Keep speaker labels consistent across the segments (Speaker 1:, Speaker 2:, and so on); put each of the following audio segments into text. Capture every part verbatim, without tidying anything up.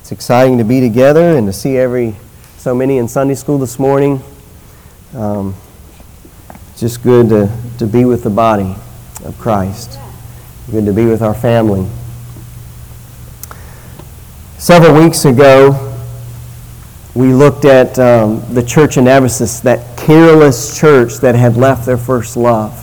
Speaker 1: It's exciting to be together and to see every so many in Sunday school this morning. Um, it's just good to, to be with the body of Christ. Good to be with our family. Several weeks ago, we looked at um, the church in Ephesus, that careless church that had left their first love.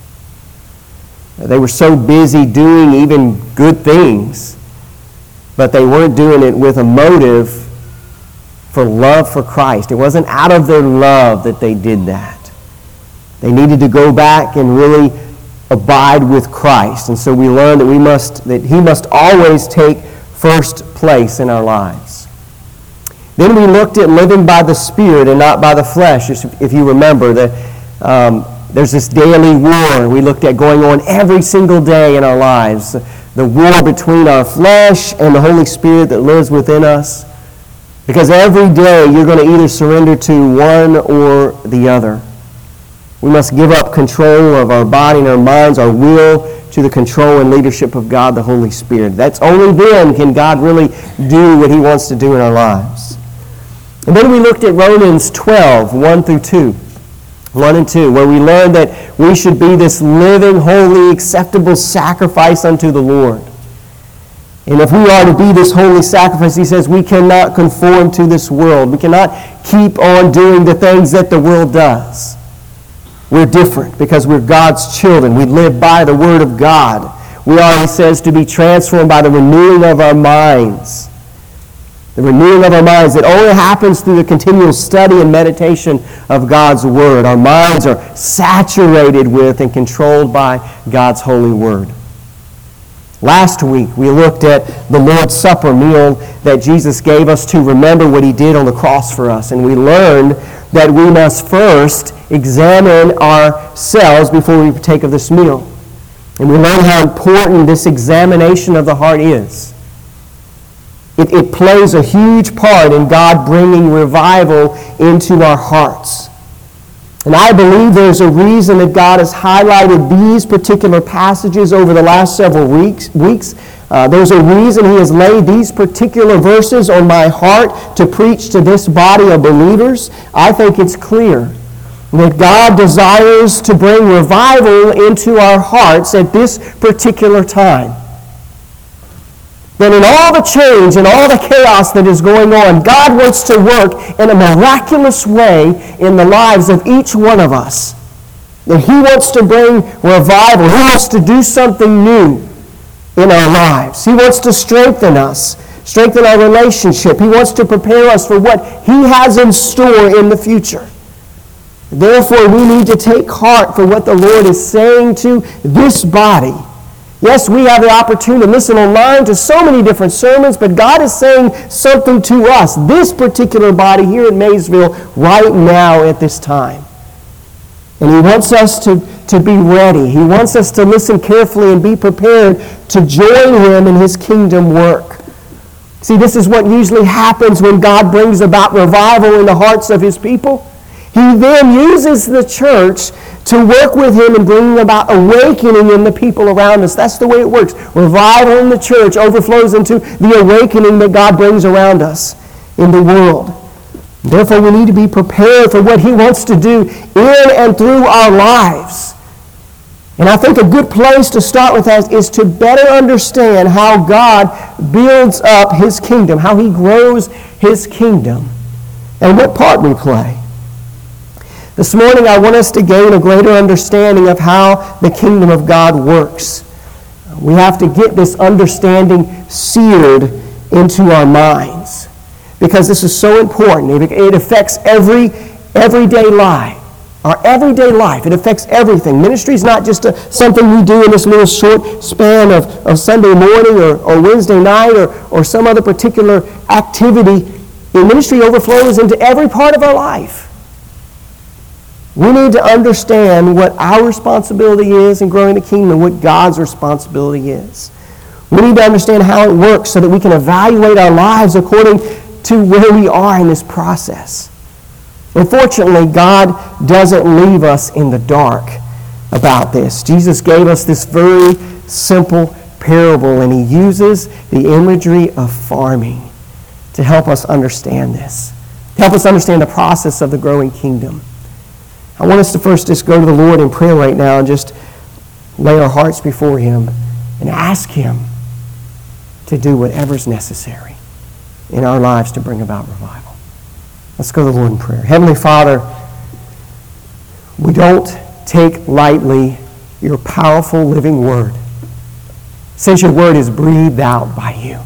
Speaker 1: They were so busy doing even good things, but they weren't doing it with a motive for love for Christ. It wasn't out of their love that they did that. They needed to go back and really abide with Christ. And so we learned that we must that He must always take first place in our lives. Then we looked at living by the Spirit and not by the flesh. If you remember, the, um, there's this daily war we looked at going on every single day in our lives. The war between our flesh and the Holy Spirit that lives within us. Because every day you're going to either surrender to one or the other. We must give up control of our body and our minds, our will, to the control and leadership of God, the Holy Spirit. That's only then can God really do what He wants to do in our lives. And then we looked at Romans twelve, one through two. one and two, where we learned that we should be this living, holy, acceptable sacrifice unto the Lord. And if we are to be this holy sacrifice, he says we cannot conform to this world. We cannot keep on doing the things that the world does. We're different because we're God's children. We live by the Word of God. We are, he says, to be transformed by the renewing of our minds. The renewing of our minds, it only happens through the continual study and meditation of God's Word. Our minds are saturated with and controlled by God's holy Word. Last week, we looked at the Lord's Supper meal that Jesus gave us to remember what He did on the cross for us. And we learned that we must first examine ourselves before we partake of this meal. And we learned how important this examination of the heart is. It, it plays a huge part in God bringing revival into our hearts. And I believe there's a reason that God has highlighted these particular passages over the last several weeks. weeks. Uh, there's a reason He has laid these particular verses on my heart to preach to this body of believers. I think it's clear that God desires to bring revival into our hearts at this particular time. That in all the change and all the chaos that is going on, God wants to work in a miraculous way in the lives of each one of us. That He wants to bring revival. He wants to do something new in our lives. He wants to strengthen us, strengthen our relationship. He wants to prepare us for what He has in store in the future. Therefore, we need to take heart for what the Lord is saying to this body. Yes, we have the opportunity to listen online to so many different sermons, but God is saying something to us, this particular body here in Maysville, right now at this time. And He wants us to, to be ready. He wants us to listen carefully and be prepared to join Him in His kingdom work. See, this is what usually happens when God brings about revival in the hearts of His people. He then uses the church to work with Him in bringing about awakening in the people around us. That's the way it works. Revival in the church overflows into the awakening that God brings around us in the world. Therefore, we need to be prepared for what He wants to do in and through our lives. And I think a good place to start with that is to better understand how God builds up His kingdom, how He grows His kingdom, and what part we play. This morning, I want us to gain a greater understanding of how the kingdom of God works. We have to get this understanding seared into our minds because this is so important. It affects every everyday life. Our everyday life. It affects everything. Ministry is not just a, something we do in this little short span of, of Sunday morning or, or Wednesday night or, or some other particular activity. The ministry overflows into every part of our life. We need to understand what our responsibility is in growing the kingdom, what God's responsibility is. We need to understand how it works so that we can evaluate our lives according to where we are in this process. Unfortunately, God doesn't leave us in the dark about this. Jesus gave us this very simple parable, and He uses the imagery of farming to help us understand this, to help us understand the process of the growing kingdom. I want us to first just go to the Lord in prayer right now and just lay our hearts before Him and ask Him to do whatever's necessary in our lives to bring about revival. Let's go to the Lord in prayer. Heavenly Father, we don't take lightly your powerful living word, since your word is breathed out by you.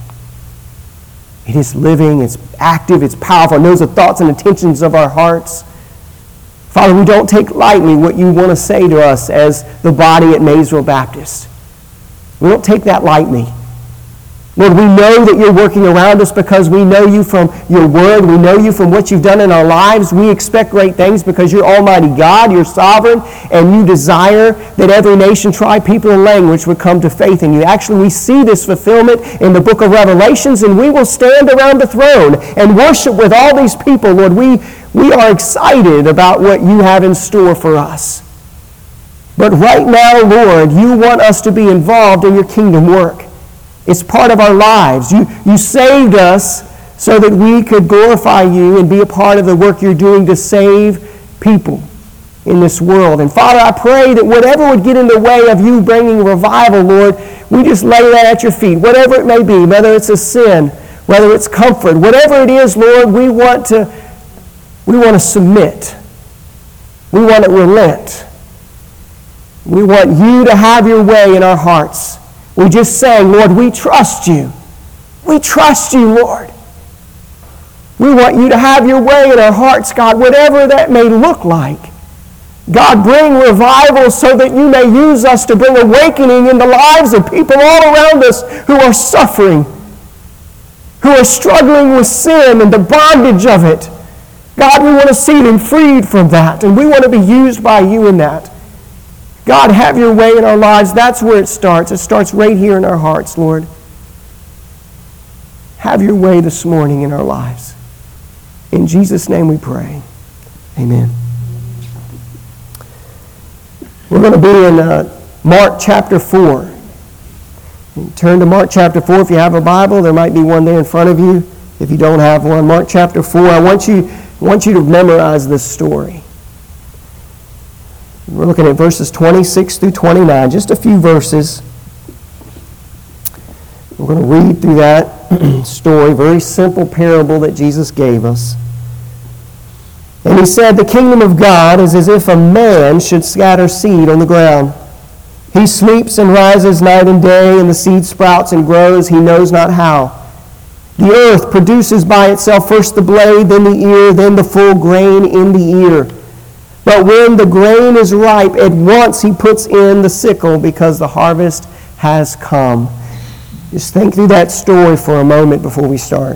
Speaker 1: It is living, it's active, it's powerful, it knows the thoughts and intentions of our hearts. Father, we don't take lightly what you want to say to us as the body at Maysville Baptist. We don't take that lightly. Lord, we know that you're working around us because we know you from your word. We know you from what you've done in our lives. We expect great things because you're Almighty God, you're sovereign, and you desire that every nation, tribe, people, and language would come to faith in you. Actually, we see this fulfillment in the book of Revelations, and we will stand around the throne and worship with all these people. Lord, we, we are excited about what you have in store for us. But right now, Lord, you want us to be involved in your kingdom work. It's part of our lives. You, you saved us so that we could glorify you and be a part of the work you're doing to save people in this world. And Father, I pray that whatever would get in the way of you bringing revival, Lord, we just lay that at your feet, whatever it may be, whether it's a sin, whether it's comfort, whatever it is, Lord, we want to, we want to submit. We want to relent. We want you to have your way in our hearts. We just sang, Lord, we trust you. We trust you, Lord. We want you to have your way in our hearts, God, whatever that may look like. God, bring revival so that you may use us to bring awakening in the lives of people all around us who are suffering, who are struggling with sin and the bondage of it. God, we want to see them freed from that, and we want to be used by you in that. God, have your way in our lives. That's where it starts. It starts right here in our hearts, Lord. Have your way this morning in our lives. In Jesus' name we pray. Amen. We're going to be in uh, Mark chapter four. Turn to Mark chapter four. If you have a Bible, there might be one there in front of you. If you don't have one, Mark chapter four. I want you, I want you to memorize this story. We're looking at verses twenty-six through twenty-nine, just a few verses. We're going to read through that story, very simple parable that Jesus gave us. And he said, the kingdom of God is as if a man should scatter seed on the ground. He sleeps and rises night and day, and the seed sprouts and grows, he knows not how. The earth produces by itself first the blade, then the ear, then the full grain in the ear. But when the grain is ripe, at once he puts in the sickle because the harvest has come. Just think through that story for a moment before we start.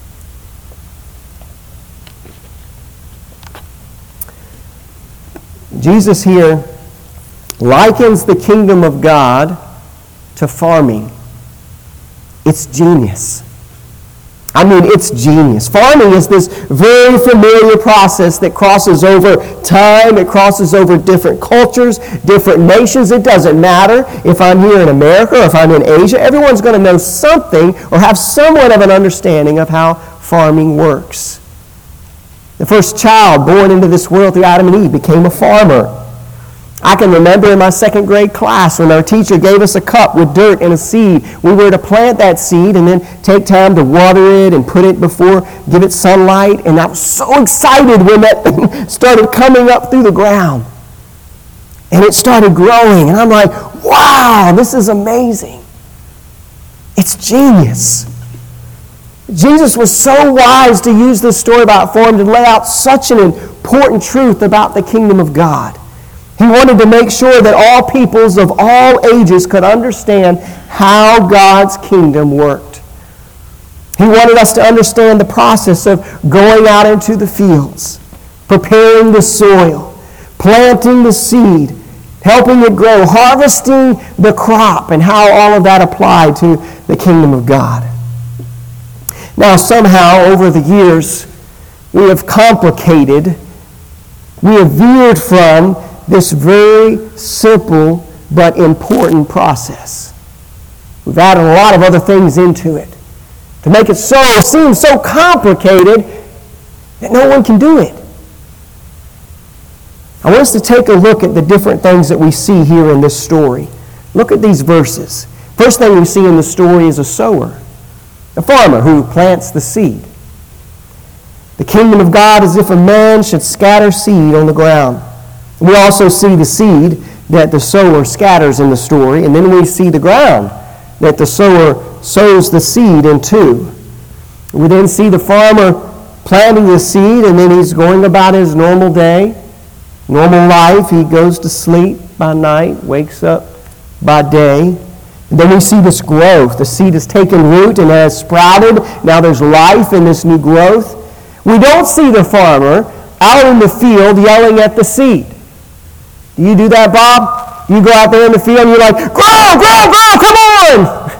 Speaker 1: Jesus here likens the kingdom of God to farming. It's genius. I mean, it's genius. Farming is this very familiar process that crosses over time. It crosses over different cultures, different nations. It doesn't matter if I'm here in America or if I'm in Asia. Everyone's going to know something or have somewhat of an understanding of how farming works. The first child born into this world through Adam and Eve became a farmer. I can remember in my second grade class when our teacher gave us a cup with dirt and a seed. We were to plant that seed and then take time to water it and put it before, give it sunlight. And I was so excited when that thing started coming up through the ground. And it started growing. And I'm like, wow, this is amazing. It's genius. Jesus was so wise to use this story about farm to lay out such an important truth about the kingdom of God. He wanted to make sure that all peoples of all ages could understand how God's kingdom worked. He wanted us to understand the process of going out into the fields, preparing the soil, planting the seed, helping it grow, harvesting the crop, and how all of that applied to the kingdom of God. Now, somehow, over the years, we have complicated, we have veered from this very simple but important process. We've added a lot of other things into it. To make it so seem so complicated that no one can do it. I want us to take a look at the different things that we see here in this story. Look at these verses. First thing we see in the story is a sower, a farmer who plants the seed. The kingdom of God is if a man should scatter seed on the ground. We also see the seed that the sower scatters in the story, and then we see the ground that the sower sows the seed into. We then see the farmer planting the seed, and then he's going about his normal day, normal life. He goes to sleep by night, wakes up by day. And then we see this growth. The seed has taken root and has sprouted. Now there's life in this new growth. We don't see the farmer out in the field yelling at the seed. Do you do that, Bob? You go out there in the field and you're like, grow, grow, grow, come on!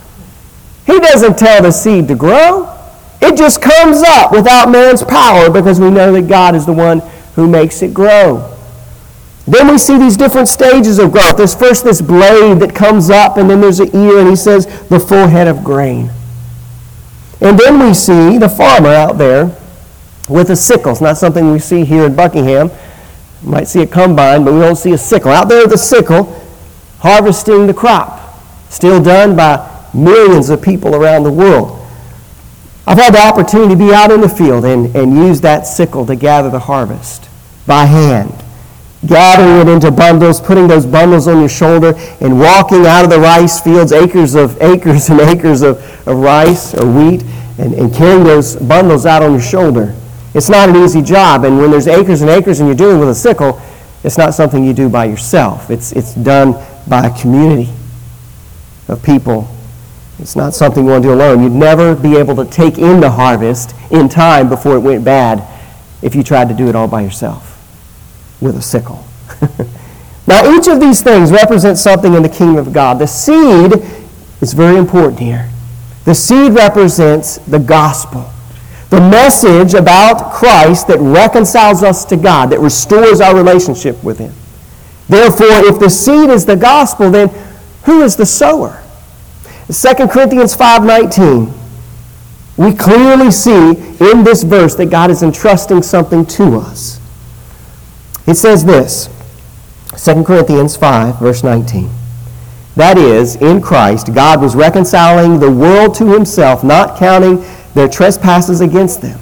Speaker 1: He doesn't tell the seed to grow. It just comes up without man's power because we know that God is the one who makes it grow. Then we see these different stages of growth. There's first this blade that comes up, and then there's an ear, and he says the full head of grain. And then we see the farmer out there with a sickle. It's not something we see here in Buckingham. You might see a combine, but we don't see a sickle. Out there with a sickle, harvesting the crop. Still done by millions of people around the world. I've had the opportunity to be out in the field and, and use that sickle to gather the harvest by hand. Gathering it into bundles, putting those bundles on your shoulder, and walking out of the rice fields, acres of acres and acres of, of rice or wheat, and, and carrying those bundles out on your shoulder. It's not an easy job, and when there's acres and acres and you're dealing with a sickle, it's not something you do by yourself. It's, it's done by a community of people. It's not something you want to do alone. You'd never be able to take in the harvest in time before it went bad if you tried to do it all by yourself with a sickle. Now, each of these things represents something in the kingdom of God. The seed is very important here. The seed represents the gospel, the message about Christ that reconciles us to God, that restores our relationship with Him. Therefore, if the seed is the gospel, then who is the sower? Second Corinthians five nineteen, we clearly see in this verse that God is entrusting something to us. It says this, Second Corinthians five, verse nineteen. That is, in Christ, God was reconciling the world to Himself, not counting their trespasses against them,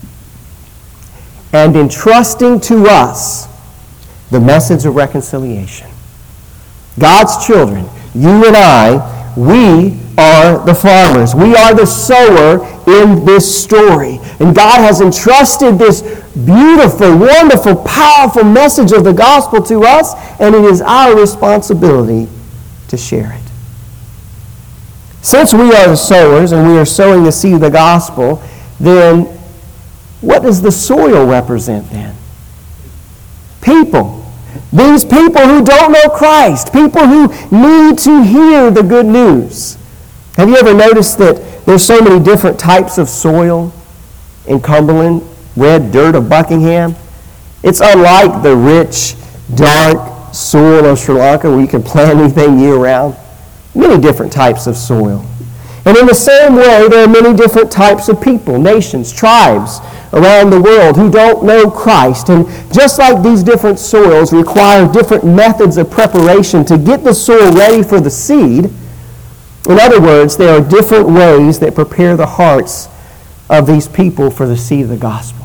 Speaker 1: and entrusting to us the message of reconciliation. God's children, you and I, we are the farmers. We are the sower in this story. And God has entrusted this beautiful, wonderful, powerful message of the gospel to us, and it is our responsibility to share it. Since we are the sowers and we are sowing the seed of the gospel, then what does the soil represent then? People. These people who don't know Christ, people who need to hear the good news. Have you ever noticed that there's so many different types of soil in Cumberland, red dirt of Buckingham? It's unlike the rich, dark soil of Sri Lanka where you can plant anything year-round. Many different types of soil. And in the same way, there are many different types of people, nations, tribes around the world who don't know Christ. And just like these different soils require different methods of preparation to get the soil ready for the seed, in other words, there are different ways that prepare the hearts of these people for the seed of the gospel.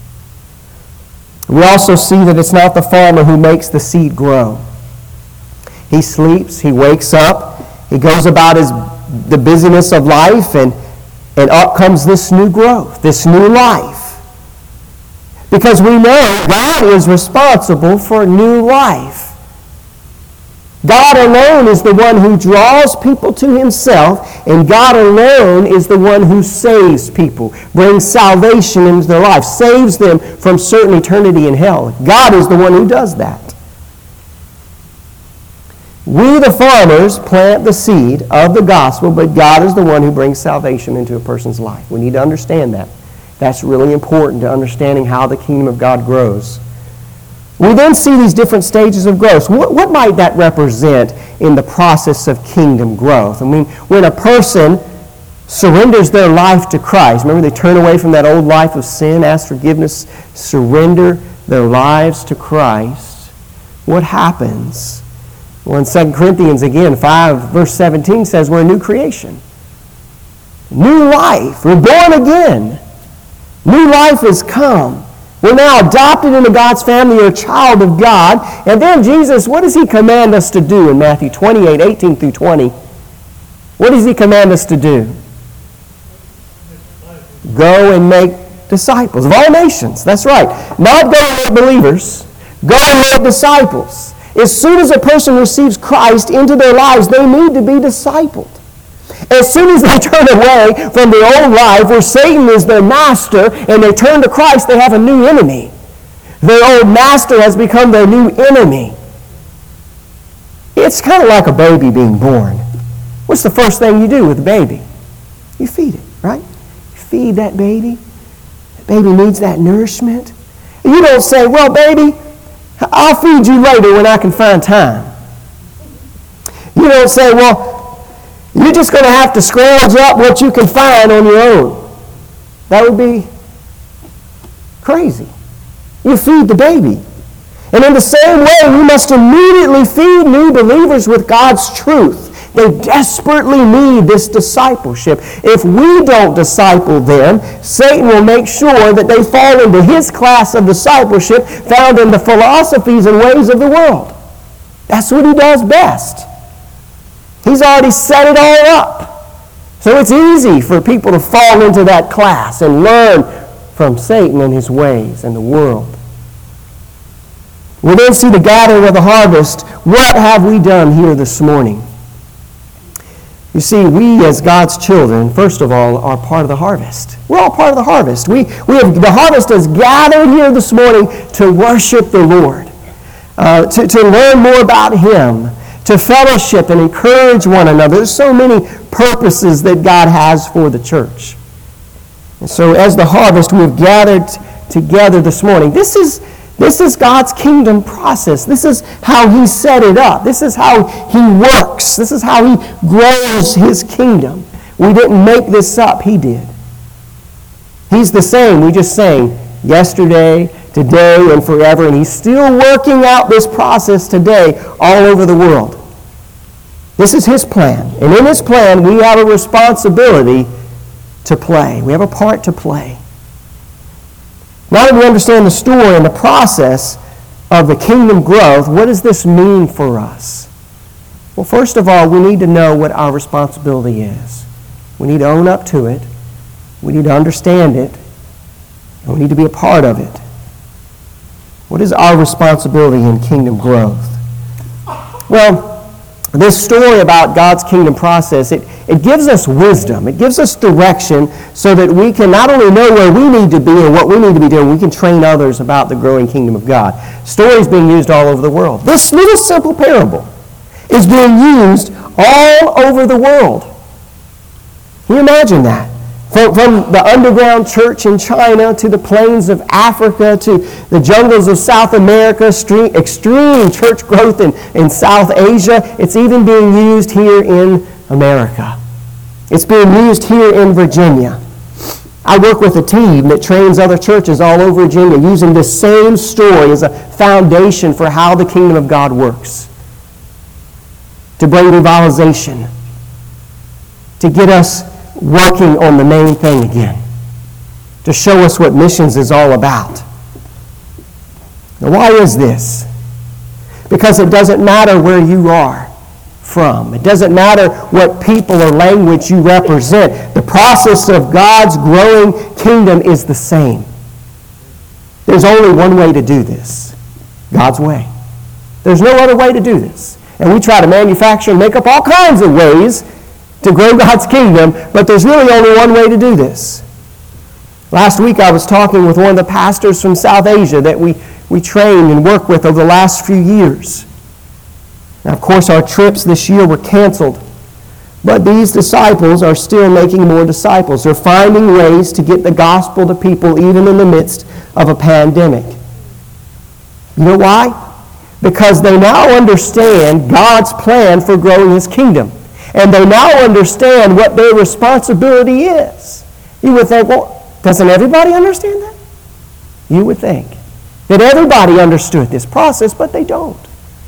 Speaker 1: We also see that it's not the farmer who makes the seed grow. He sleeps, he wakes up, he goes about his the busyness of life, and, and up comes this new growth, this new life. Because we know God is responsible for new life. God alone is the one who draws people to Himself, and God alone is the one who saves people, brings salvation into their life, saves them from certain eternity in hell. God is the one who does that. We, the farmers, plant the seed of the gospel, but God is the one who brings salvation into a person's life. We need to understand that. That's really important to understanding how the kingdom of God grows. We then see these different stages of growth. What, what might that represent in the process of kingdom growth? I mean, when a person surrenders their life to Christ. Remember, they turn away from that old life of sin, ask forgiveness, surrender their lives to Christ. What happens? Well, in Second Corinthians, again, five, verse seventeen says we're a new creation. New life. We're born again. New life has come. We're now adopted into God's family. You're a child of God. And then Jesus, what does He command us to do in Matthew twenty-eight, eighteen through twenty? What does He command us to do? Go and make disciples of all nations. That's right. Not go and make believers. Go and make disciples. As soon as a person receives Christ into their lives, they need to be discipled. As soon as they turn away from the old life where Satan is their master and they turn to Christ, they have a new enemy. Their old master has become their new enemy. It's kind of like a baby being born. What's the first thing you do with a baby? You feed it, right? You feed that baby. The baby needs that nourishment. You don't say, well, baby, I'll feed you later when I can find time. You don't say, well, you're just going to have to scrounge up what you can find on your own. That would be crazy. You feed the baby. And in the same way, we must immediately feed new believers with God's truth. They desperately need this discipleship. If we don't disciple them, Satan will make sure that they fall into his class of discipleship found in the philosophies and ways of the world. That's what he does best. He's already set it all up. So it's easy for people to fall into that class and learn from Satan and his ways and the world. We then see the gathering of the harvest. What have we done here this morning? You see, we as God's children, first of all, are part of the harvest. We're all part of the harvest. We, we have, the harvest is gathered here this morning to worship the Lord, uh, to, to learn more about Him, to fellowship and encourage one another. There's so many purposes that God has for the church. And so as the harvest, we've gathered together this morning. This is This is God's kingdom process. This is how He set it up. This is how He works. This is how He grows His kingdom. We didn't make this up. He did. He's the same. We just sang yesterday, today, and forever. And He's still working out this process today all over the world. This is His plan. And in His plan, we have a responsibility to play. We have a part to play. Now that we understand the story and the process of the kingdom growth, what does this mean for us? Well, first of all, we need to know what our responsibility is. We need to own up to it. We need to understand it. And we need to be a part of it. What is our responsibility in kingdom growth? Well, this story about God's kingdom process, it, it gives us wisdom. It gives us direction so that we can not only know where we need to be and what we need to be doing, we can train others about the growing kingdom of God. Stories being used all over the world. This little simple parable is being used all over the world. Can you imagine that? From, from the underground church in China to the plains of Africa to the jungles of South America, extreme, extreme church growth in, in South Asia. It's even being used here in America. It's being used here in Virginia. I work with a team that trains other churches all over Virginia using this same story as a foundation for how the kingdom of God works. To bring revitalization. To get us working on the main thing again. To show us what missions is all about. Now, why is this? Because it doesn't matter where you are from. It doesn't matter what people or language you represent. The process of God's growing kingdom is the same. There's only one way to do this. God's way. There's no other way to do this. And we try to manufacture and make up all kinds of ways to grow God's kingdom, but there's really only one way to do this. Last week I was talking with one of the pastors from South Asia that we, we trained and worked with over the last few years. Now, of course, our trips this year were canceled, but these disciples are still making more disciples. They're finding ways to get the gospel to people even in the midst of a pandemic. You know why? Because they now understand God's plan for growing His kingdom. And they now understand what their responsibility is. You would think, well, doesn't everybody understand that? You would think that everybody understood this process, but they don't.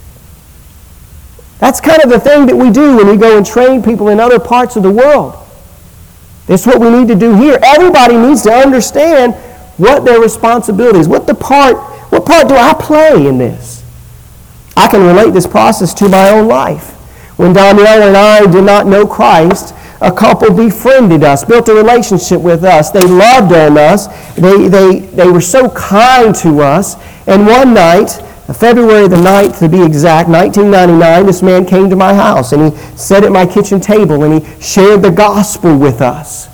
Speaker 1: That's kind of the thing that we do when we go and train people in other parts of the world. That's what we need to do here. Everybody needs to understand what their responsibility is. What the part, what part do I play in this? I can relate this process to my own life. When Danielle and I did not know Christ, a couple befriended us, built a relationship with us. They loved on us. They, they, they were so kind to us. And one night, February the ninth to be exact, nineteen ninety-nine, this man came to my house and he sat at my kitchen table and he shared the gospel with us.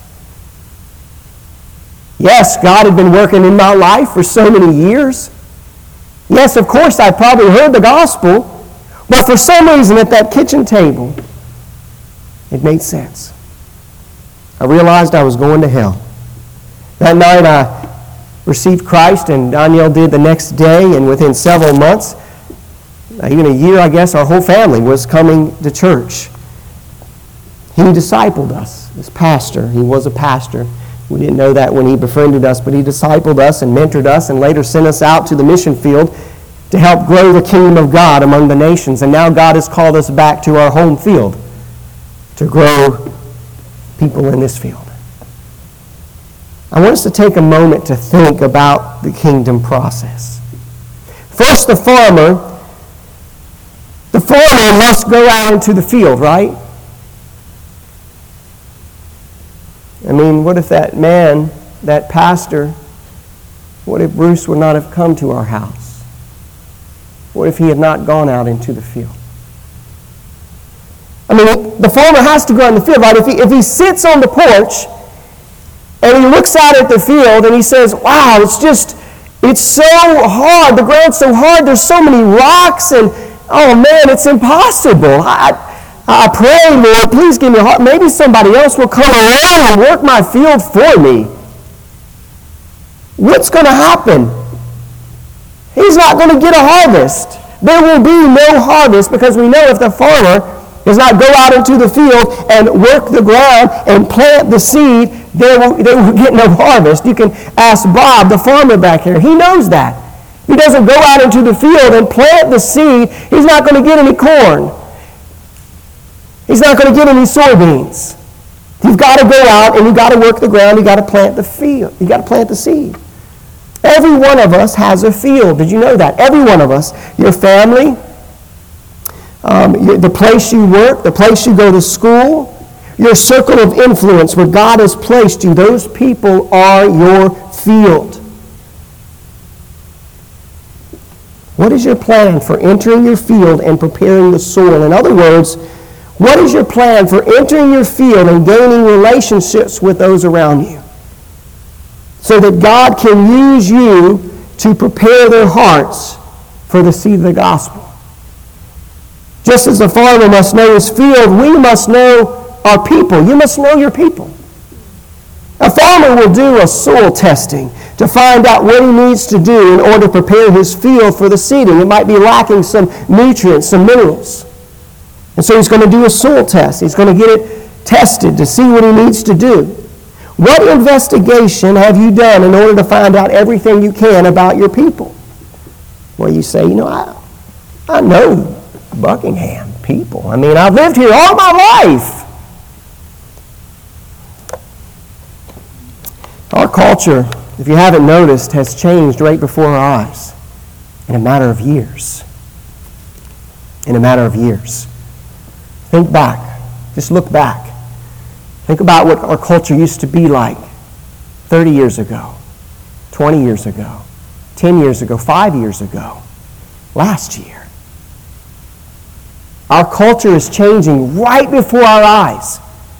Speaker 1: Yes, God had been working in my life for so many years. Yes, of course, I probably heard the gospel, but for some reason at that kitchen table, it made sense. I realized I was going to hell. That night I received Christ, and Danielle did the next day, and within several months, even a year, I guess, our whole family was coming to church. He discipled us, this pastor. He was a pastor. We didn't know that when he befriended us, but he discipled us and mentored us and later sent us out to the mission field to help grow the kingdom of God among the nations. And now God has called us back to our home field to grow people in this field. I want us to take a moment to think about the kingdom process. First, the farmer. The farmer must go out into the field, right? I mean, what if that man, that pastor, what if Bruce would not have come to our house? What if he had not gone out into the field? I mean, the farmer has to go out in the field, right? If he, if he sits on the porch and he looks out at the field and he says, wow, it's just, it's so hard. The ground's so hard. There's so many rocks and, oh man, it's impossible. I, I pray, Lord, please give me a heart. Maybe somebody else will come along and work my field for me. What's going to happen? He's not going to get a harvest. There will be no harvest because we know if the farmer does not go out into the field and work the ground and plant the seed, they will, they will get no harvest. You can ask Bob, the farmer back here. He knows that. If he doesn't go out into the field and plant the seed, he's not going to get any corn. He's not going to get any soybeans. You've got to go out and you've got to work the ground. You've got to plant the field. You've got to plant the seed. Every one of us has a field. Did you know that? Every one of us. Your family, um, your, the place you work, the place you go to school, your circle of influence where God has placed you, those people are your field. What is your plan for entering your field and preparing the soil? In other words, what is your plan for entering your field and gaining relationships with those around you so that God can use you to prepare their hearts for the seed of the gospel? Just as the farmer must know his field, we must know our people. You must know your people. A farmer will do a soil testing to find out what he needs to do in order to prepare his field for the seeding. It might be lacking some nutrients, some minerals. And so he's going to do a soil test. He's going to get it tested to see what he needs to do. What investigation have you done in order to find out everything you can about your people? Well, you say, you know, I, I know Buckingham people. I mean, I've lived here all my life. Our culture, if you haven't noticed, has changed right before our eyes in a matter of years. In a matter of years. Think back. Just look back. Think about what our culture used to be like thirty years ago, twenty years ago, ten years ago, five years ago, last year. Our culture is changing right before our eyes.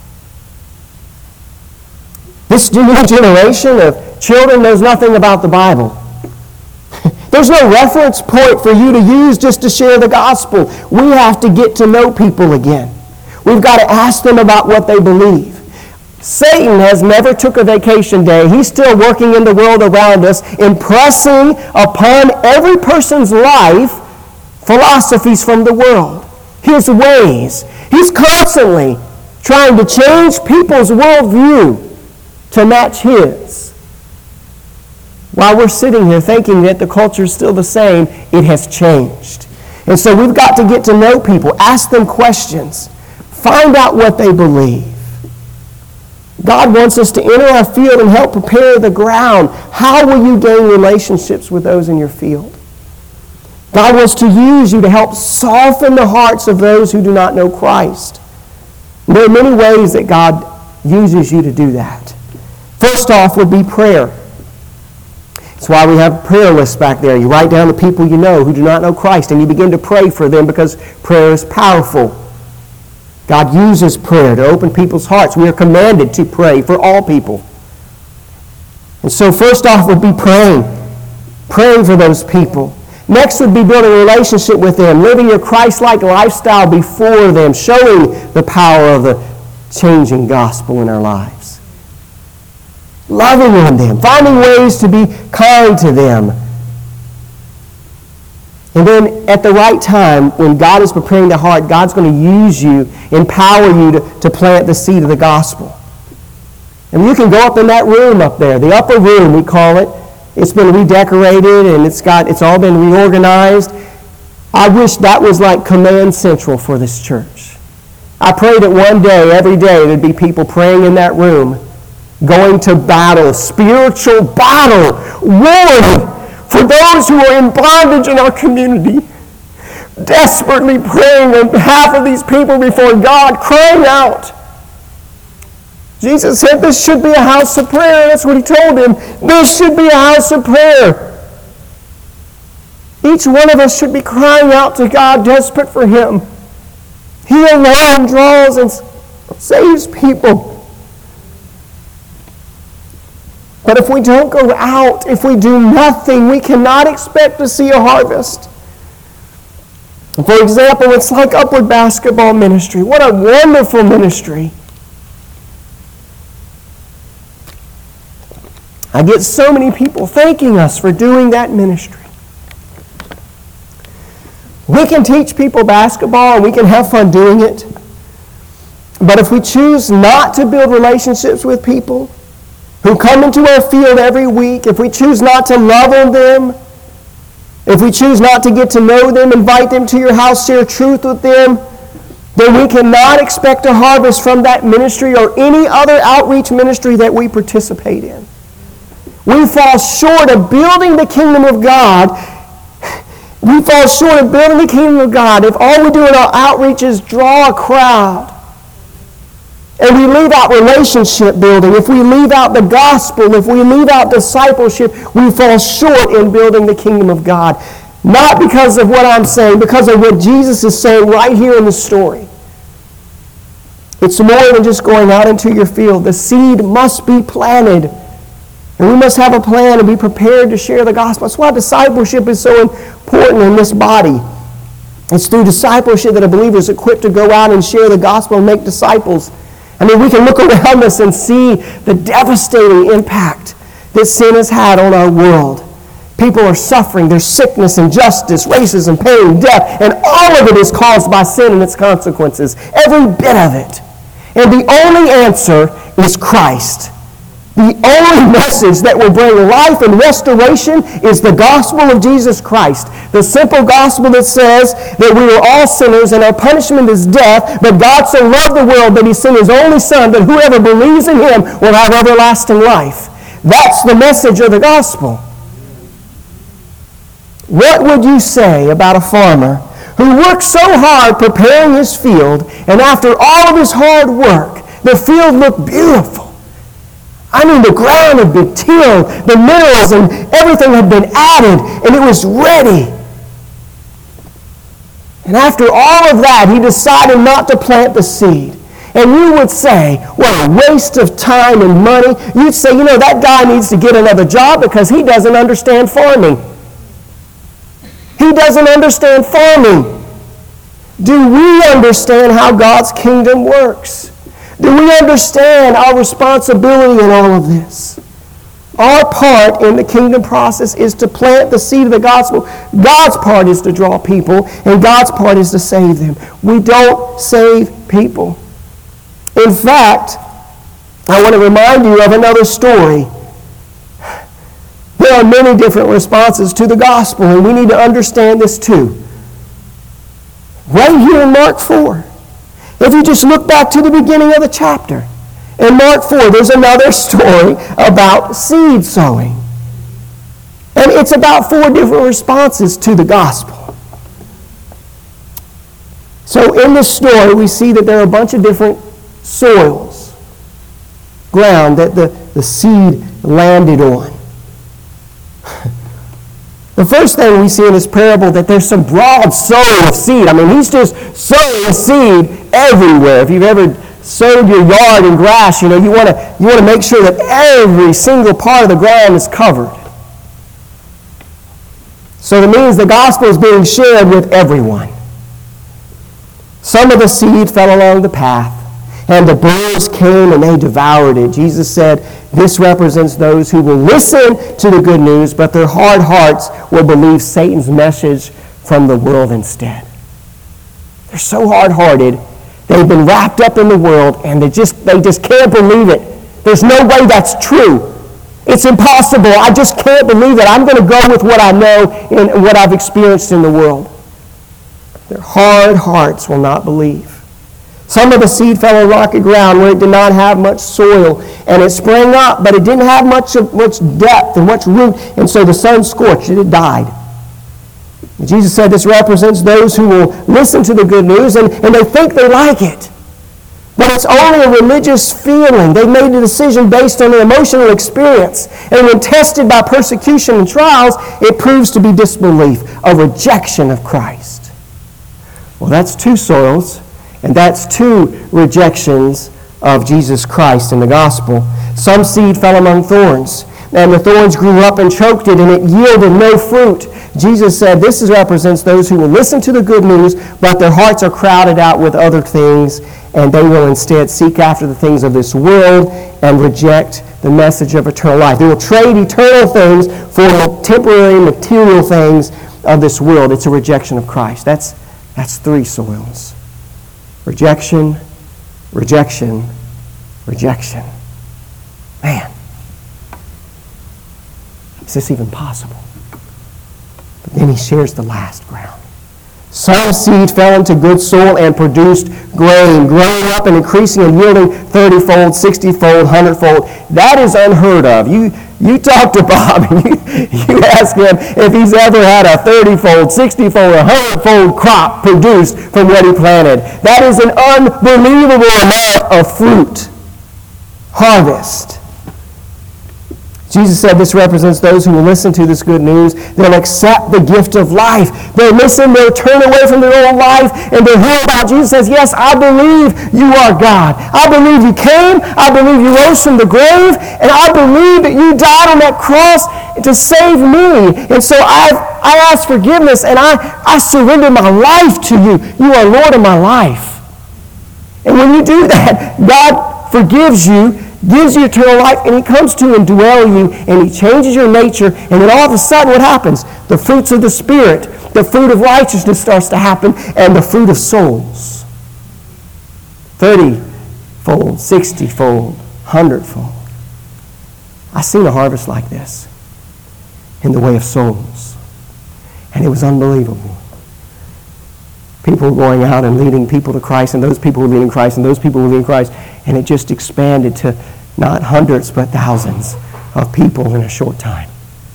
Speaker 1: This new generation of children knows nothing about the Bible. There's no reference point for you to use just to share the gospel. We have to get to know people again. We've got to ask them about what they believe. Satan has never took a vacation day. He's still working in the world around us, impressing upon every person's life philosophies from the world, his ways, He's constantly trying to change people's worldview to match his. While we're sitting here thinking that the culture is still the same, it has changed. And so we've got to get to know people, ask them questions, find out what they believe. God wants us to enter our field and help prepare the ground. How will you gain relationships with those in your field? God wants to use you to help soften the hearts of those who do not know Christ. And there are many ways that God uses you to do that. First off would be prayer. That's why we have prayer lists back there. You write down the people you know who do not know Christ, and you begin to pray for them because prayer is powerful. God uses prayer to open people's hearts. We are commanded to pray for all people. And so first off would be praying. Praying for those people. Next would be building a relationship with them, living your Christ-like lifestyle before them, showing the power of the changing gospel in our lives. Loving on them, finding ways to be kind to them. And then at the right time, when God is preparing the heart, God's going to use you, empower you to, to plant the seed of the gospel. And you can go up in that room up there, the upper room we call it. It's been redecorated and it's got it's all been reorganized. I wish that was like command central for this church. I pray that one day, every day, there'd be people praying in that room, going to battle, spiritual battle, war for those who are in bondage in our community, desperately praying on behalf of these people before God, crying out. Jesus said this should be a house of prayer. That's what he told him. This should be a house of prayer. Each one of us should be crying out to God, desperate for him. He alone draws and saves people. But if we don't go out, if we do nothing, we cannot expect to see a harvest. For example, it's like Upward Basketball Ministry. What a wonderful ministry. I get so many people thanking us for doing that ministry. We can teach people basketball and we can have fun doing it. But if we choose not to build relationships with people who come into our field every week, if we choose not to love on them, if we choose not to get to know them, invite them to your house, share truth with them, then we cannot expect a harvest from that ministry or any other outreach ministry that we participate in. We fall short of building the kingdom of God. We fall short of building the kingdom of God if all we do in our outreach is draw a crowd. And we leave out relationship building, if we leave out the gospel, if we leave out discipleship, we fall short in building the kingdom of God. Not because of what I'm saying, because of what Jesus is saying right here in the story. It's more than just going out into your field. The seed must be planted. And we must have a plan and be prepared to share the gospel. That's why discipleship is so important in this body. It's through discipleship that a believer is equipped to go out and share the gospel and make disciples. I mean, we can look around us and see the devastating impact that sin has had on our world. People are suffering. There's sickness, injustice, racism, pain, death, and all of it is caused by sin and its consequences. Every bit of it. And the only answer is Christ. The only message that will bring life and restoration is the gospel of Jesus Christ. The simple gospel that says that we are all sinners and our punishment is death, but God so loved the world that he sent his only Son, that whoever believes in him will have everlasting life. That's the message of the gospel. What would you say about a farmer who worked so hard preparing his field, and after all of his hard work, the field looked beautiful? I mean, the ground had been tilled, the minerals and everything had been added, and it was ready. And after all of that, he decided not to plant the seed. And you would say, what a waste of time and money. You'd say, you know, that guy needs to get another job because he doesn't understand farming. He doesn't understand farming. Do we understand how God's kingdom works? Do we understand our responsibility in all of this? Our part in the kingdom process is to plant the seed of the gospel. God's part is to draw people, and God's part is to save them. We don't save people. In fact, I want to remind you of another story. There are many different responses to the gospel, and we need to understand this too. Right here in Mark four, if you just look back to the beginning of the chapter, in Mark four, there's another story about seed sowing. And it's about four different responses to the gospel. So in this story, we see that there are a bunch of different soils, ground that the, the seed landed on. The first thing we see in this parable, that there's some broad sowing of seed. I mean, he's just sowing seed everywhere. If you've ever sowed your yard in grass, you know, you want to you want to make sure that every single part of the ground is covered. So it means the gospel is being shared with everyone. Some of the seed fell along the path, and the birds came and they devoured it. Jesus said, this represents those who will listen to the good news, but their hard hearts will believe Satan's message from the world instead. They're so hard-hearted. They've been wrapped up in the world, and they just they just can't believe it. There's no way that's true. It's impossible. I just can't believe it. I'm going to go with what I know and what I've experienced in the world. Their hard hearts will not believe. Some of the seed fell on rocky ground where it did not have much soil, and it sprang up, but it didn't have much of, much depth and much root, and so the sun scorched it. It died. And Jesus said this represents those who will listen to the good news, and, and they think they like it. But it's only a religious feeling. They made a decision based on an emotional experience. And when tested by persecution and trials, it proves to be disbelief, a rejection of Christ. Well, that's two soils, and that's two rejections of Jesus Christ in the gospel. Some seed fell among thorns, and the thorns grew up and choked it, and it yielded no fruit. Jesus said this is, represents those who will listen to the good news, but their hearts are crowded out with other things, and they will instead seek after the things of this world and reject the message of eternal life. They will trade eternal things for temporary material things of this world. It's a rejection of Christ. That's, that's three soils. Rejection, rejection, rejection. Man, is this even possible? But then he shares the last ground. Some seed fell into good soil and produced grain, growing up and increasing and yielding thirty-fold, sixty-fold, one hundred-fold. That is unheard of. You you talk to Bob and you, you ask him if he's ever had a thirty-fold, sixty-fold, one hundred-fold crop produced from what he planted. That is an unbelievable amount of fruit. Harvest. Jesus said this represents those who will listen to this good news. They'll accept the gift of life. They'll listen, they'll turn away from their old life, and they'll hear about Jesus. Says, yes, I believe you are God. I believe you came. I believe you rose from the grave. And I believe that you died on that cross to save me. And so I've, I ask forgiveness, and I, I surrender my life to you. You are Lord of my life. And when you do that, God forgives you, gives you eternal life, and he comes to indwell you, and he changes your nature, and then all of a sudden what happens? The fruits of the Spirit, the fruit of righteousness starts to happen, and the fruit of souls. thirty-fold, sixty-fold, one hundred-fold. I've seen a harvest like this in the way of souls, and it was unbelievable. People going out and leading people to Christ, and those people were leading Christ, and those people were leading Christ, and it just expanded to not hundreds but thousands of people in a short time.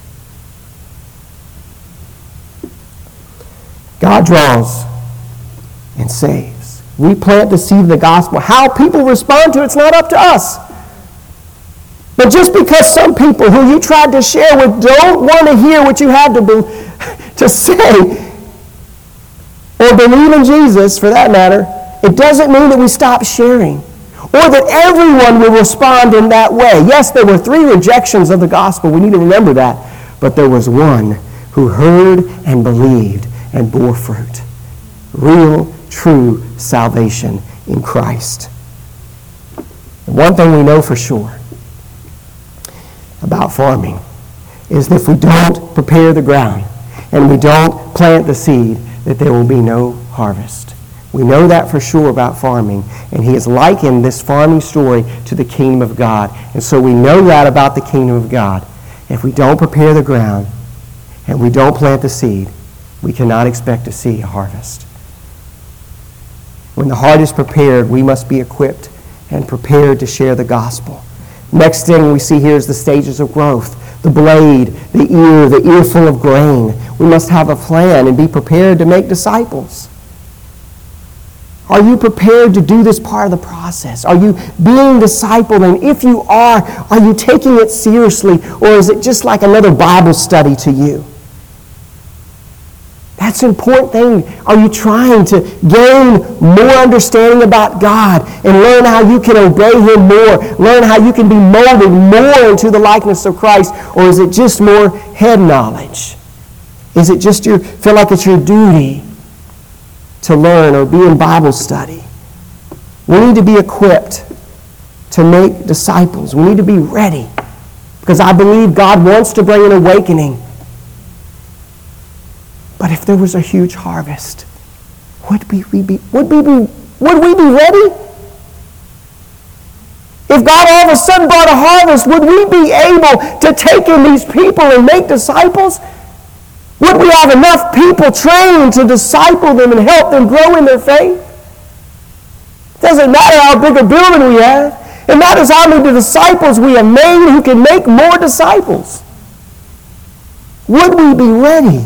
Speaker 1: God draws and saves. We plant the seed of the gospel. How people respond to it, it's not up to us. But just because some people who you tried to share with don't want to hear what you had to, be, to say, or believe in Jesus, for that matter, it doesn't mean that we stop sharing, or that everyone will respond in that way. Yes, there were three rejections of the gospel. We need to remember that. But there was one who heard and believed and bore fruit. Real, true salvation in Christ. And one thing we know for sure about farming is that if we don't prepare the ground and we don't plant the seed, that there will be no harvest. We know that for sure about farming. And he has likened this farming story to the kingdom of God. And so we know that about the kingdom of God. If we don't prepare the ground and we don't plant the seed, we cannot expect to see a harvest. When the heart is prepared, we must be equipped and prepared to share the gospel. Next thing we see here is the stages of growth. The blade, the ear, the earful of grain. We must have a plan and be prepared to make disciples. Are you prepared to do this part of the process? Are you being discipled? And if you are, are you taking it seriously? Or is it just like another Bible study to you? That's an important thing. Are you trying to gain more understanding about God and learn how you can obey Him more? Learn how you can be molded more into the likeness of Christ? Or is it just more head knowledge? Is it just you feel like it's your duty to learn or be in Bible study? We need to be equipped to make disciples. We need to be ready, because I believe God wants to bring an awakening. But if there was a huge harvest, would we, we be would we be would we be ready? If God all of a sudden brought a harvest, would we be able to take in these people and make disciples? Would we have enough people trained to disciple them and help them grow in their faith? It doesn't matter how big a building we have. It matters how many disciples we have made who can make more disciples. Would we be ready?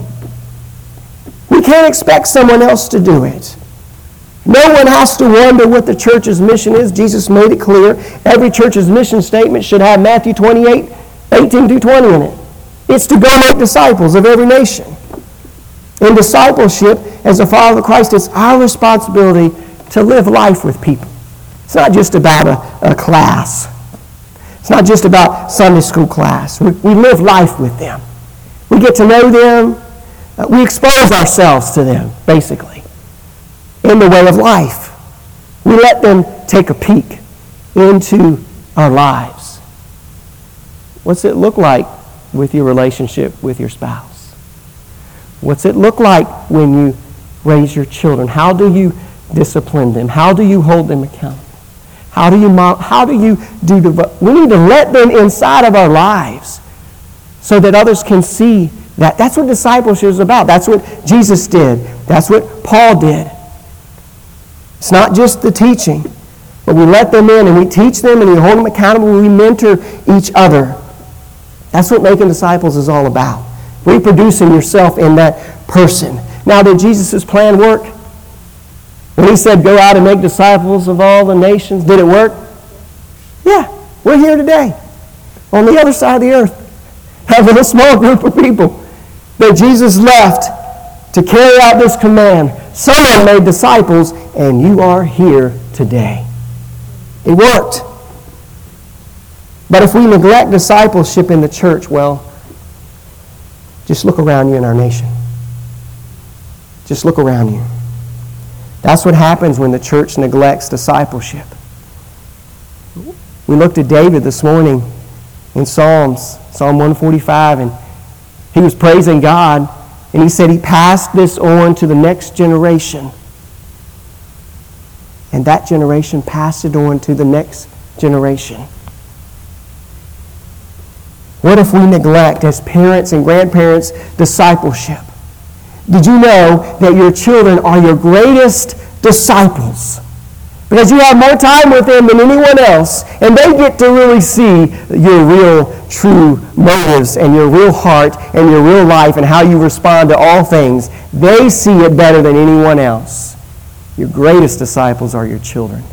Speaker 1: We can't expect someone else to do it. No one has to wonder what the church's mission is. Jesus made it clear. Every church's mission statement should have Matthew twenty-eight, eighteen through twenty in it. It's to go make disciples of every nation. In discipleship, as a follower of Christ, it's our responsibility to live life with people. It's not just about a, a class. It's not just about Sunday school class. We, we live life with them. We get to know them. Uh, we expose ourselves to them, basically, in the way of life. We let them take a peek into our lives. What's it look like with your relationship with your spouse? What's it look like when you raise your children? How do you discipline them? How do you hold them accountable? How do you how do you do the? We need to let them inside of our lives so that others can see that. That's what discipleship is about. That's what Jesus did. That's what Paul did. It's not just the teaching, but we let them in and we teach them and we hold them accountable. We mentor each other. That's what making disciples is all about. Reproducing yourself in that person. Now, did Jesus' plan work? When he said, go out and make disciples of all the nations, did it work? Yeah, we're here today on the other side of the earth, having a small group of people that Jesus left to carry out this command. Someone made disciples, and you are here today. It worked. But if we neglect discipleship in the church, well, just look around you in our nation. Just look around you. That's what happens when the church neglects discipleship. We looked at David this morning in Psalms, Psalm one forty-five, and he was praising God, and he said he passed this on to the next generation. And that generation passed it on to the next generation. What if we neglect, as parents and grandparents, discipleship? Did you know that your children are your greatest disciples? Because you have more time with them than anyone else, and they get to really see your real, true motives and your real heart and your real life and how you respond to all things. They see it better than anyone else. Your greatest disciples are your children.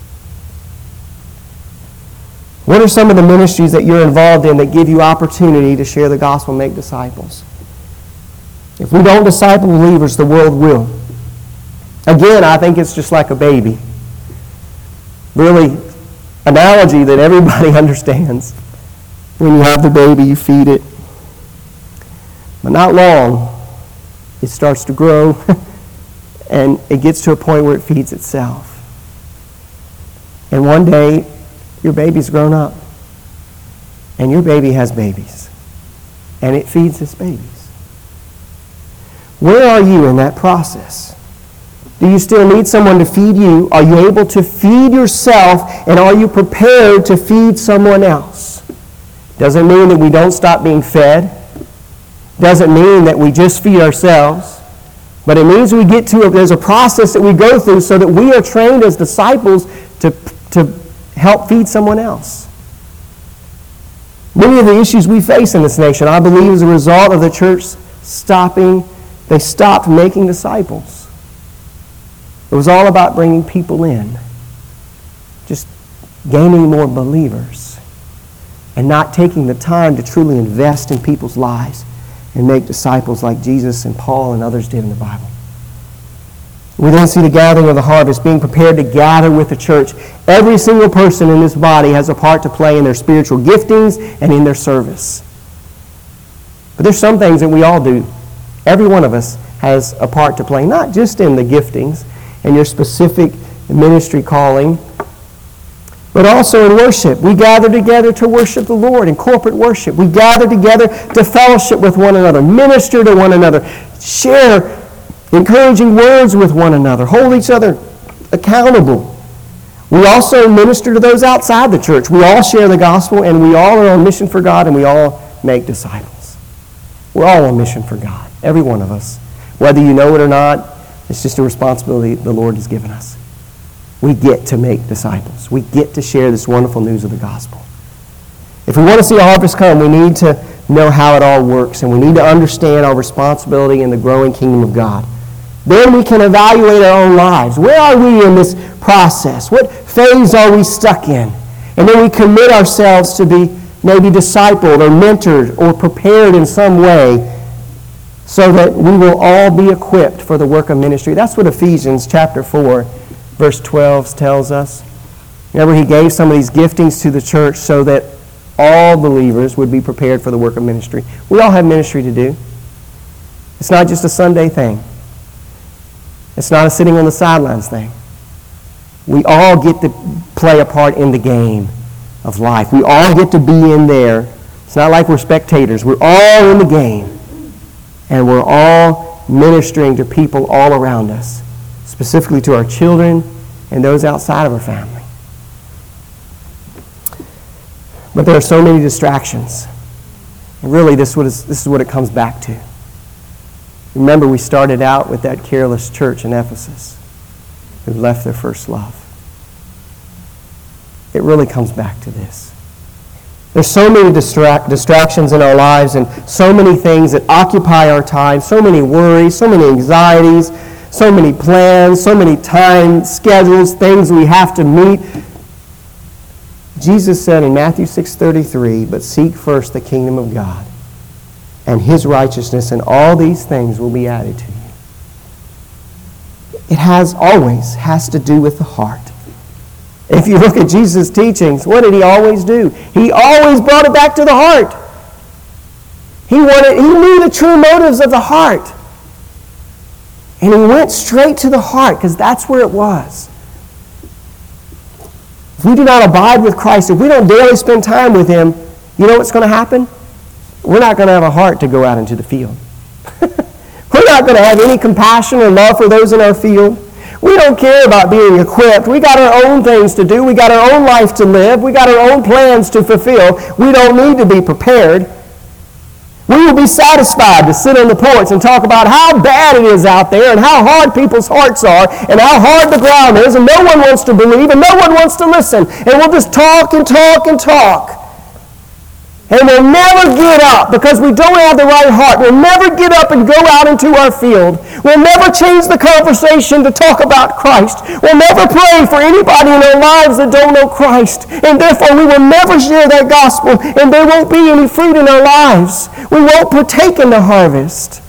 Speaker 1: What are some of the ministries that you're involved in that give you opportunity to share the gospel and make disciples? If we don't disciple believers, the world will. Again, I think it's just like a baby. Really, analogy that everybody understands. When you have the baby, you feed it. But not long, it starts to grow, and it gets to a point where it feeds itself. And one day, your baby's grown up, and your baby has babies, and it feeds its babies. Where are you in that process? Do you still need someone to feed you? Are you able to feed yourself, and are you prepared to feed someone else? Doesn't mean that we don't stop being fed. Doesn't mean that we just feed ourselves. But it means we get to, a, there's a process that we go through so that we are trained as disciples to, to help feed someone else. Many of the issues we face in this nation, I believe, is a result of the church stopping, they stopped making disciples. It was all about bringing people in, just gaining more believers, and not taking the time to truly invest in people's lives and make disciples like Jesus and Paul and others did in the Bible. We then see the gathering of the harvest, being prepared to gather with the church. Every single person in this body has a part to play in their spiritual giftings and in their service. But there's some things that we all do. Every one of us has a part to play, not just in the giftings and your specific ministry calling, but also in worship. We gather together to worship the Lord in corporate worship. We gather together to fellowship with one another, minister to one another, share encouraging words with one another, hold each other accountable. We also minister to those outside the church. We all share the gospel, and we all are on mission for God, and we all make disciples. We're all on mission for God, every one of us. Whether you know it or not, it's just a responsibility the Lord has given us. We get to make disciples. We get to share this wonderful news of the gospel. If we want to see a harvest come, we need to know how it all works, and we need to understand our responsibility in the growing kingdom of God. Then we can evaluate our own lives. Where are we in this process? What phase are we stuck in? And then we commit ourselves to be maybe discipled or mentored or prepared in some way so that we will all be equipped for the work of ministry. That's what Ephesians chapter four, verse twelve tells us. Remember, he gave some of these giftings to the church so that all believers would be prepared for the work of ministry. We all have ministry to do. It's not just a Sunday thing. It's not a sitting on the sidelines thing. We all get to play a part in the game of life. We all get to be in there. It's not like we're spectators. We're all in the game. And we're all ministering to people all around us, specifically to our children and those outside of our family. But there are so many distractions. And really, this is, this is what it comes back to. Remember, we started out with that careless church in Ephesus who left their first love. It really comes back to this. There's so many distract, distractions in our lives and so many things that occupy our time, so many worries, so many anxieties, so many plans, so many time schedules, things we have to meet. Jesus said in Matthew six thirty-three, "But seek first the kingdom of God and his righteousness, and all these things will be added to you." It has always has to do with the heart. If you look at Jesus' teachings, what did he always do? He always brought it back to the heart. He wanted, he knew the true motives of the heart. And he went straight to the heart because that's where it was. If we do not abide with Christ, if we don't daily spend time with him, you know what's going to happen? We're not going to have a heart to go out into the field. We're not going to have any compassion or love for those in our field. We don't care about being equipped. We got our own things to do. We got our own life to live. We got our own plans to fulfill. We don't need to be prepared. We will be satisfied to sit on the porch and talk about how bad it is out there and how hard people's hearts are and how hard the ground is, and no one wants to believe and no one wants to listen. And we'll just talk and talk and talk. And we'll never get up because we don't have the right heart. We'll never get up and go out into our field. We'll never change the conversation to talk about Christ. We'll never pray for anybody in our lives that don't know Christ. And therefore we will never share that gospel, and there won't be any fruit in our lives. We won't partake in the harvest.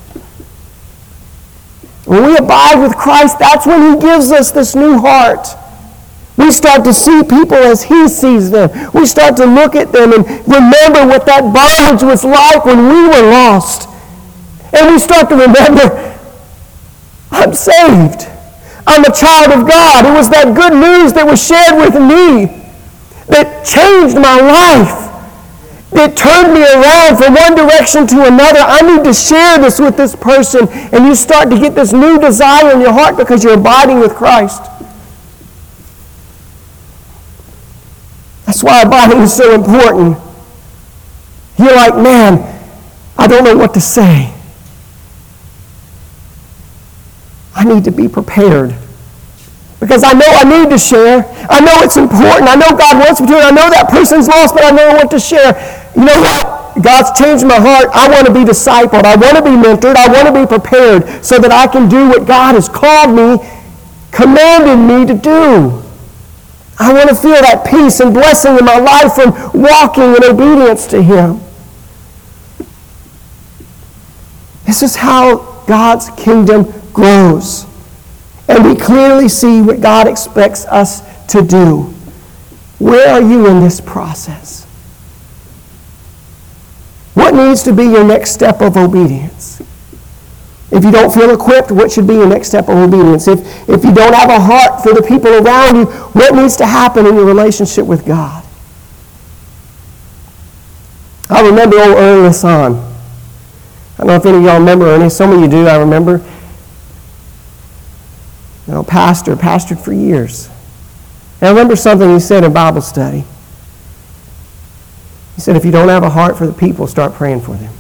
Speaker 1: When we abide with Christ, that's when he gives us this new heart. We start to see people as he sees them. We start to look at them and remember what that bondage was like when we were lost. And we start to remember, I'm saved. I'm a child of God. It was that good news that was shared with me that changed my life. It turned me around from one direction to another. I need to share this with this person. And you start to get this new desire in your heart because you're abiding with Christ. That's why abiding is so important. You're like, man, I don't know what to say. I need to be prepared. Because I know I need to share. I know it's important. I know God wants me to. I know that person's lost, but I know what to share. You know what? God's changed my heart. I want to be discipled. I want to be mentored. I want to be prepared so that I can do what God has called me, commanded me to do. I want to feel that peace and blessing in my life from walking in obedience to Him. This is how God's kingdom grows. And we clearly see what God expects us to do. Where are you in this process? What needs to be your next step of obedience? If you don't feel equipped, what should be your next step of obedience? If, if you don't have a heart for the people around you, what needs to happen in your relationship with God? I remember old Ernie Hassan. I don't know if any of y'all remember Ernie. Some of you do, I remember. You know, pastor, pastored for years. And I remember something he said in Bible study. He said, if you don't have a heart for the people, start praying for them.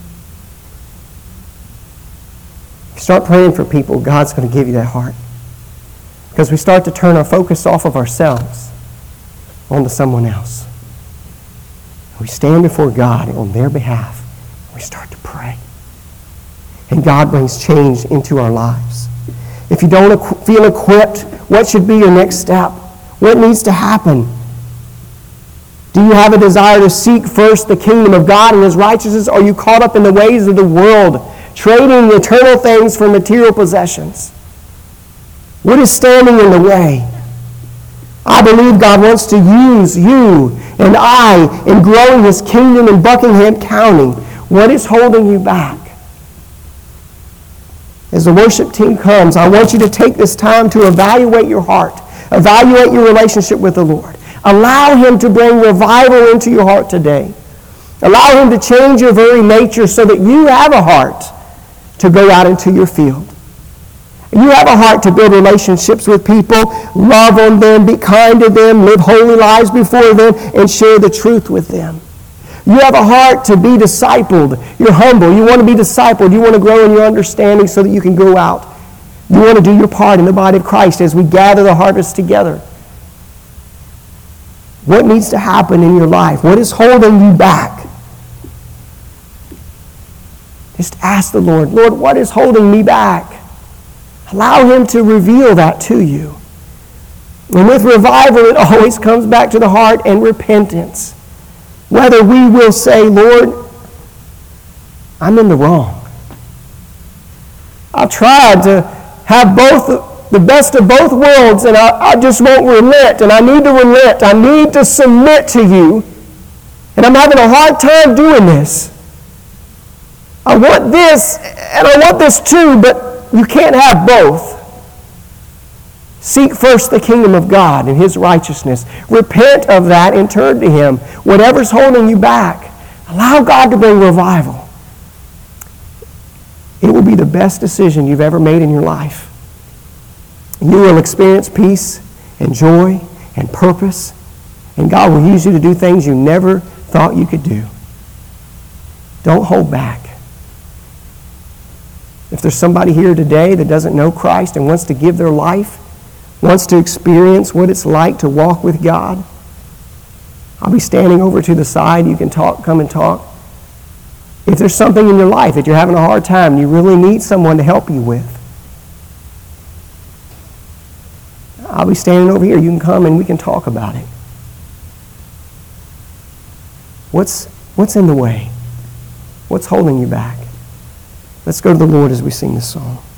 Speaker 1: If you start praying for people, God's going to give you that heart. Because we start to turn our focus off of ourselves onto someone else. We stand before God on their behalf. And we start to pray. And God brings change into our lives. If you don't feel equipped, what should be your next step? What needs to happen? Do you have a desire to seek first the kingdom of God and His righteousness? Or are you caught up in the ways of the world, trading eternal things for material possessions? What is standing in the way? I believe God wants to use you and I in growing His kingdom in Buckingham County. What is holding you back? As the worship team comes, I want you to take this time to evaluate your heart. Evaluate your relationship with the Lord. Allow Him to bring revival into your heart today. Allow Him to change your very nature so that you have a heart to go out into your field. You have a heart to build relationships with people, love on them, be kind to them, live holy lives before them, and share the truth with them. You have a heart to be discipled. You're humble. You want to be discipled. You want to grow in your understanding so that you can go out. You want to do your part in the body of Christ as we gather the harvest together. What needs to happen in your life? What is holding you back? Just ask the Lord, Lord, what is holding me back? Allow Him to reveal that to you. And with revival, it always comes back to the heart and repentance. Whether we will say, Lord, I'm in the wrong. I've tried to have both the best of both worlds, and I, I just won't relent, and I need to relent. I need to submit to you, and I'm having a hard time doing this. I want this, and I want this too, but you can't have both. Seek first the kingdom of God and His righteousness. Repent of that and turn to Him. Whatever's holding you back, allow God to bring revival. It will be the best decision you've ever made in your life. You will experience peace and joy and purpose, and God will use you to do things you never thought you could do. Don't hold back. If there's somebody here today that doesn't know Christ and wants to give their life, wants to experience what it's like to walk with God, I'll be standing over to the side. You can talk, come and talk. If there's something in your life that you're having a hard time, you really need someone to help you with, I'll be standing over here. You can come and we can talk about it. What's, what's in the way? What's holding you back? Let's go to the Lord as we sing this song.